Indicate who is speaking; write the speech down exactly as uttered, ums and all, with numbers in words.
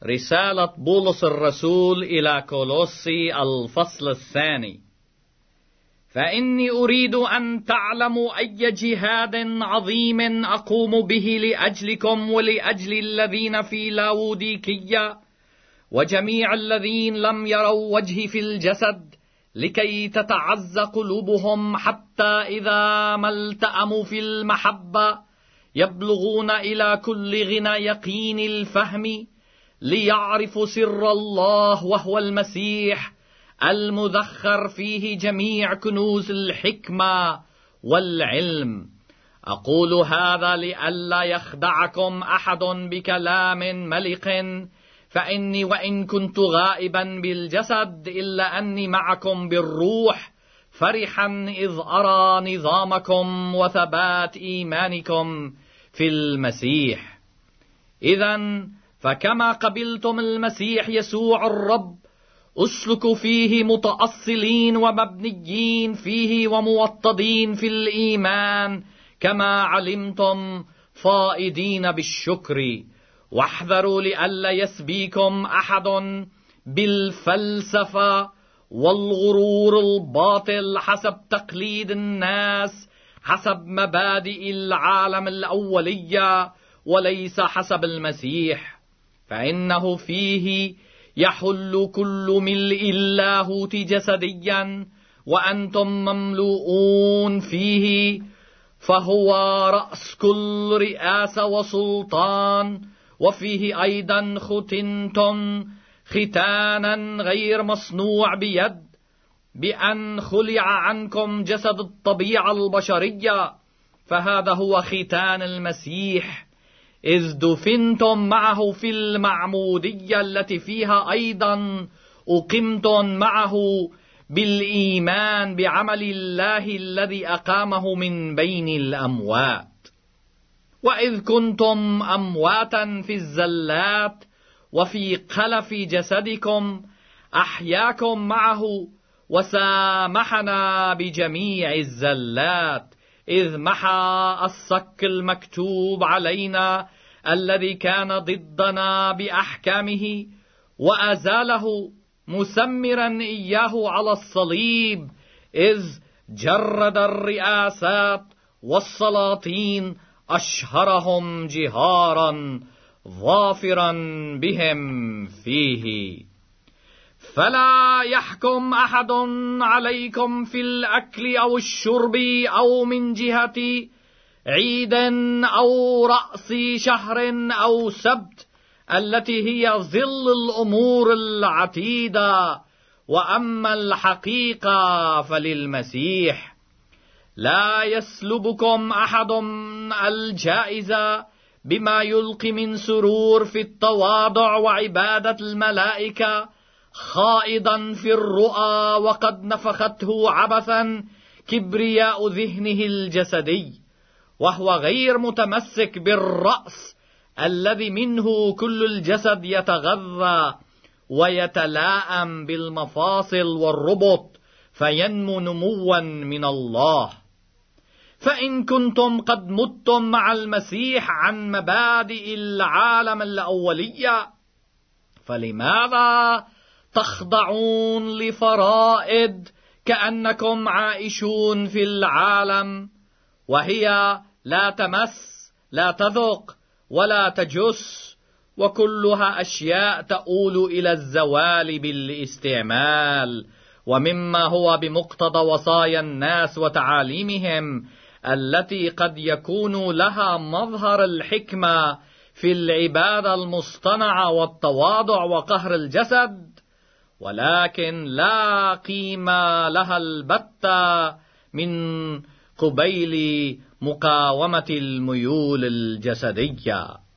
Speaker 1: رسالة بولس الرسول إلى كولوسي الفصل الثاني. فإني أريد أن تعلموا أي جهاد عظيم أقوم به لأجلكم ولأجل الذين في لاوديكية وجميع الذين لم يروا وجهي في الجسد، لكي تتعز قلوبهم حتى إذا ما التأموا في المحبة يبلغون إلى كل غنى يقين الفهم، ليعرفوا سر الله وهو المسيح المذخر فيه جميع كنوز الحكمة والعلم. أقول هذا لئلا يخدعكم أحد بكلام ملق، فإني وإن كنت غائبا بالجسد إلا أني معكم بالروح، فرحا إذ أرى نظامكم وثبات إيمانكم في المسيح. إذن فكما قبلتم المسيح يسوع الرب، أسلكوا فيه متأصلين ومبنيين فيه وموطدين في الإيمان كما علمتم، فائدين بالشكر. واحذروا لئلا يسبيكم أحد بالفلسفة والغرور الباطل حسب تقليد الناس، حسب مبادئ العالم الأولية وليس حسب المسيح، فإنه فيه يحل كل ملء اللاهوت جسديا، وأنتم مملوءون فيه، فهو رأس كل رئاسة وسلطان. وفيه أيضا ختنتم ختانا غير مصنوع بيد، بأن خلع عنكم جسد الطبيعة البشرية، فهذا هو ختان المسيح، إذ دفنتم معه في المعمودية التي فيها أيضا أقمتم معه بالإيمان بعمل الله الذي أقامه من بين الأموات. وإذ كنتم أمواتا في الزلات وفي قلف جسدكم، أحياكم معه وسامحنا بجميع الزلات، إذ محى الصك المكتوب علينا الذي كان ضدنا بأحكامه، وأزاله مسمرا إياه على الصليب، إذ جرد الرئاسات والسلاطين أشهرهم جهارا ظافرا بهم فيه. فلا يحكم أحد عليكم في الأكل أو الشرب أو من جهة عيد أو رأس شهر أو سبت، التي هي ظل الأمور العتيدة، وأما الحقيقة فللمسيح. لا يسلبكم أحد الجائزة بما يلقي من سرور في التواضع وعبادة الملائكة، خائضا في الرؤى وقد نفخته عبثا كبرياء ذهنه الجسدي، وهو غير متمسك بالرأس الذي منه كل الجسد يتغذى ويتلاءم بالمفاصل والربط، فينمو نموا من الله. فإن كنتم قد متم مع المسيح عن مبادئ العالم الأولية، فلماذا تخضعون لفرائض كأنكم عائشون في العالم، وهي لا تمس لا تذق ولا تجس، وكلها أشياء تؤول إلى الزوال بالاستعمال، ومما هو بمقتضى وصايا الناس وتعاليمهم التي قد يكون لها مظهر الحكمة في العبادة المصطنعة والتواضع وقهر الجسد، ولكن لا قيمة لها البتة من قبيل مقاومة الميول الجسدية.